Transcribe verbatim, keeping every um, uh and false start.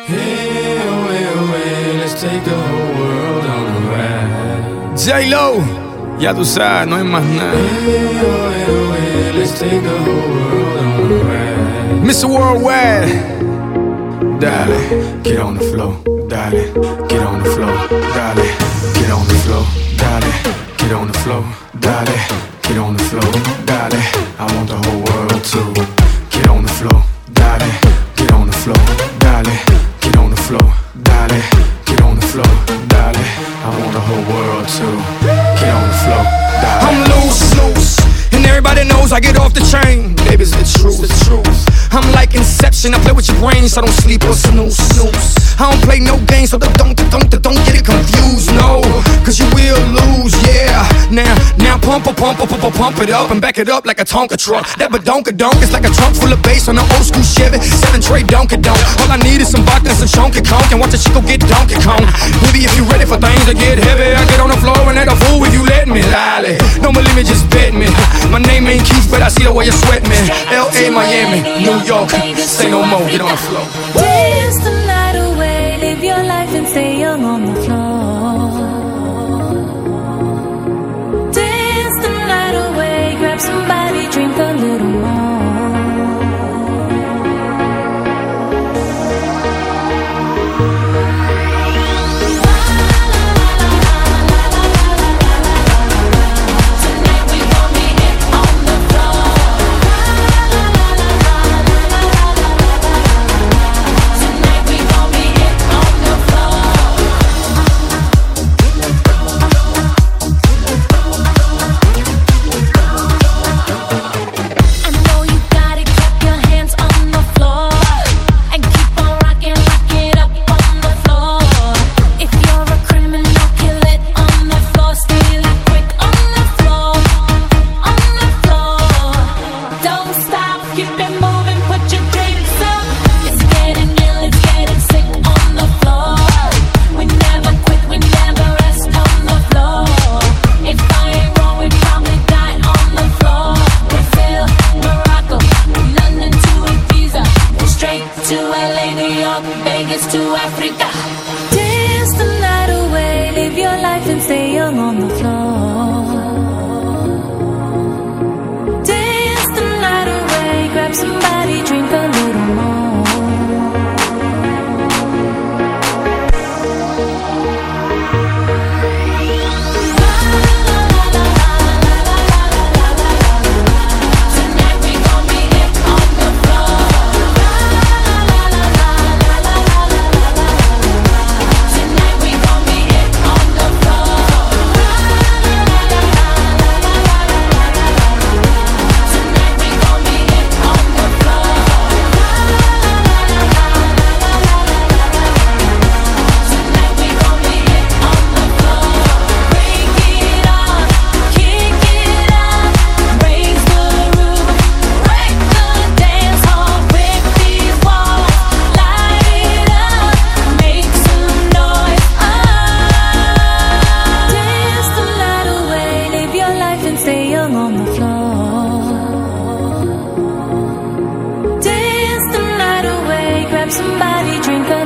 Hey, away, away, let's take the whole world on a ride. J-Lo, ya tú sabes, no hay más nada. Hey, away, away, let's take the whole world on a ride. mister Worldwide, Dale, get on the floor. Dale, get on the floor. Dale, get on the floor. Dale, get on the floor. Dale, get on the floor. Dale, I want the whole world to get on the floor. Dale, get on the floor. Dale, get on the floor. Dale, get on the floor. Dale, I want the whole world to get on the floor. Dale. I'm loose, loose, and everybody knows I get off the chain. Baby's the truth, the truth. I'm like Inception, I play with your brain, so don't sleep or snooze, snooze. I don't play no games, so don't, don't, don't, don't get it confused, no. Cause you will lose, yeah. Now, now pump, pump, pump, pump, pump it up and back it up like a Tonka truck. That badonka-donk is like a trunk full of bass on an old school Chevy. Seven tray donka-donk. All I need is some vodka and some chunky conk, and watch a chico get Donkey Kong. Baby, if you ready for things to get heavy, I get on the floor and let a fool if you let me. Lally, don't believe me, just bet me. My name ain't Keith, but I see the way you sweat me. L A, Miami, New York, say no more, get on the floor. Dance the night away, live your life and stay young on the floor. Dance the night away, grab somebody, drink a little more. To L A, New York, Vegas to Africa. Dance the night away, live your life and stay young on the floor. Dance the night away, grab somebody, drink a little more. On the floor. Dance the night away, grab somebody, drink a